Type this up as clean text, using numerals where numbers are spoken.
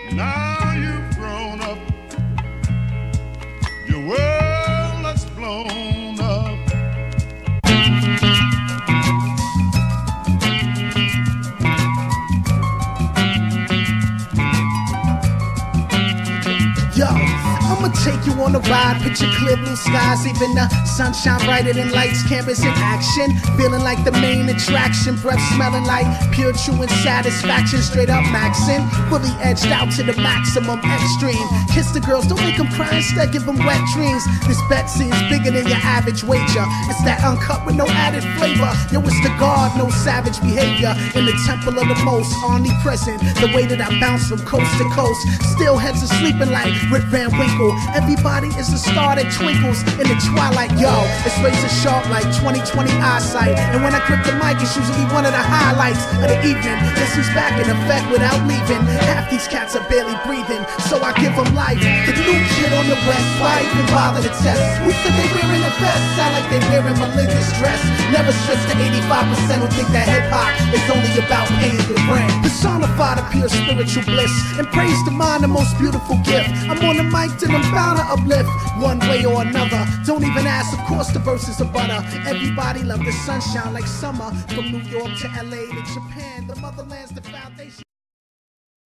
Now you've grown up, your world has blown up. Yo, I'ma take you on a ride, picture clear blue skies, even the sunshine brighter than lights, cameras in action, feeling like the main attraction, breath smelling like pure true and satisfaction, straight up maxing, fully edged out to the maximum extreme. Kiss the girls, don't make them cry, instead give them wet dreams. This bet seems bigger than your average wager. It's that uncut with no added flavor. Yo, it's the God, no savage behavior. In the temple of the most omnipresent, the way that I bounce from coast to coast. Still heads are sleeping like Rip Van Winkle. Everybody is a star that twinkles in the twilight. Yo, it's razor sharp like 20/20 eyesight. And when I grip the mic, it's usually one of the highlights of the evening. This is back in effect without leaving. Half these cats are barely breathing, so I give them life. The new kid on the west, why even bother to test? Who said they wearing a vest? Sound like they wearing religious dress. Never stress the 85% who think that hip-hop is only about paying the rent. Personify the pure spiritual bliss and praise the mind, the most beautiful gift. I'm on the mic till I'm bound to uplift one way or another. Don't even ask, of course the verses are butter. Everybody love the sunshine like summer. From New York to LA to Japan, the motherland's the foundation.